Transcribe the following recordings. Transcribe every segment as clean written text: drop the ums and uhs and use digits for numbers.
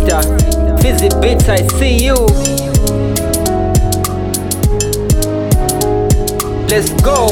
sita. Fizzy Beats, I see you. Let's go.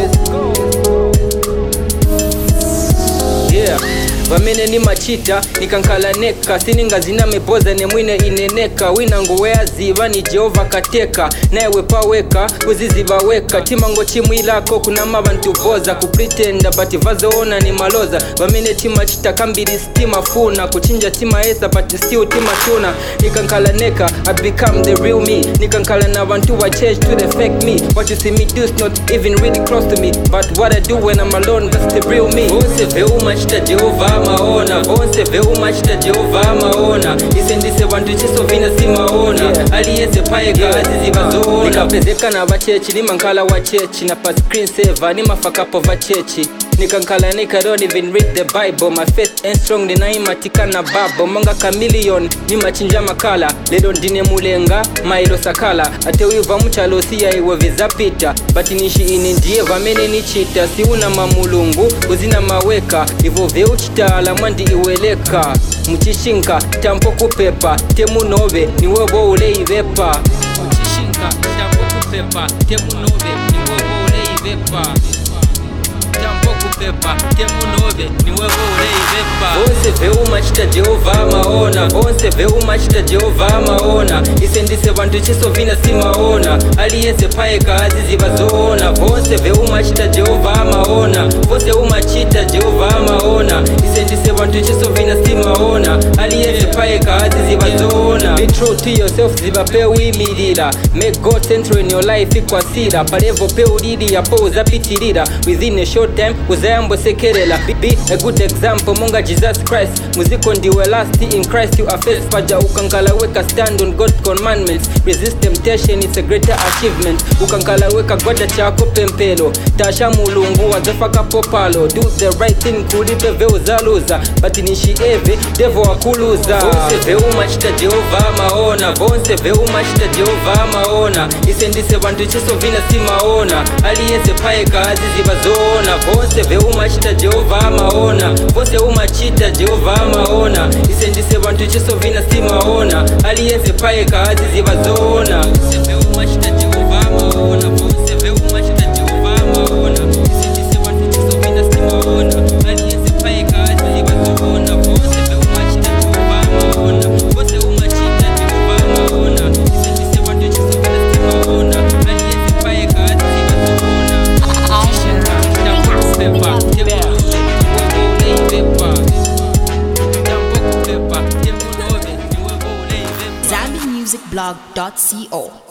Yeah. Vamene ni machita, nikankala neka. Sininga zina meboza ne mwine ineneka. Winangu wea ziva ni Jehova kateka. Nae wepa weka, uziziva weka. Timango chimu ilako kuna mabantu boza. Kupretenda bati vazo ona ni maloza. Vamene tima chita kambiri stima funa. Kuchinja tima esa bati still tima tuna. Nikankala neka, I become the real me. Nikankala na bantu wa change to the fake me. What you see me do is not even really close to me. But what I do when I'm alone, that's the real me. Vose veu machita Jehova maona, vonse veu machita Jehova maona. Isendise bantu chiso vina si maona, aliyese paega azizi vazoona. Nikapezeka na vachechi, ni mankala wa chechi. Na pa screen saver, ni mafakapo vachechi. Nikankala nika don't even read the Bible. My faith ain't strong, ninaimatika na babo. Manga chameleon, ni machinja makala. Ledo ndine mulenga, mailo sakala. Ate uiva mchalo siya iwe vizapita. Bati nishi ini ndiye vamene ni chita. Si una mamulungu, uzina maweka. Ivo veu chita ala mwandi iweleka. Mchishinka, tampo kupepa. Temu nove, ni webo ule ivepa. Mchishinka, tampo kupepa. Temu nove, ni webo ule ivepa. Kupepa, temu nove, ni wewe ule ivepa. Vonse veu machita Jehova maona, vonse veu machita Jehova maona. Isendise bantu chiso vina si maona, aliyese paeka azizi vazoona. Vonse veu machita Jehova maona, vonse umachita Jehova maona. Isendise bantu chiso vina si maona, aliyese paeka azizi vazoona. Be true to yourself, ziva pe uimilira. Make God central in your life ikwasira. Parevo pe uridi ya po uzapitirira. Within a short time, uzayambo sekerela. Be a good example, munga Jesus Christ. Muziko ndiwe last in Christ you are first. Paja ukankala weka stand on God's commandments. Resist temptation, it's a greater achievement. Ukankala weka gwada chako pempelo. Tasha mulungu wazafaka popalo. Do the right thing kulipe veu zaluza. But nishi eve, devo wakuluza. Vonse veu machita Jehova maona, vonse veu machita Jehova maona. Isendise bantu chiso vina si maona, aliyese paeka azizi vazoona. Vonse veu machita Jehova maona, vonse umachita Jehova maona. Isendise bantu chiso vina si maona, aliyese paeka azizi vazoona. Vonse veu machita Jehova maona, vonse veu machita Jehova maona. Isendise bantu chiso vina si maona, aliyese paeka azizi vazoona. Vonse veu machita Jehova maona, vonse umachita Jehova maona. Isendise bantu chiso vina si maona, aliyese paeka azizi vazoona. ZambiMusicBlog.co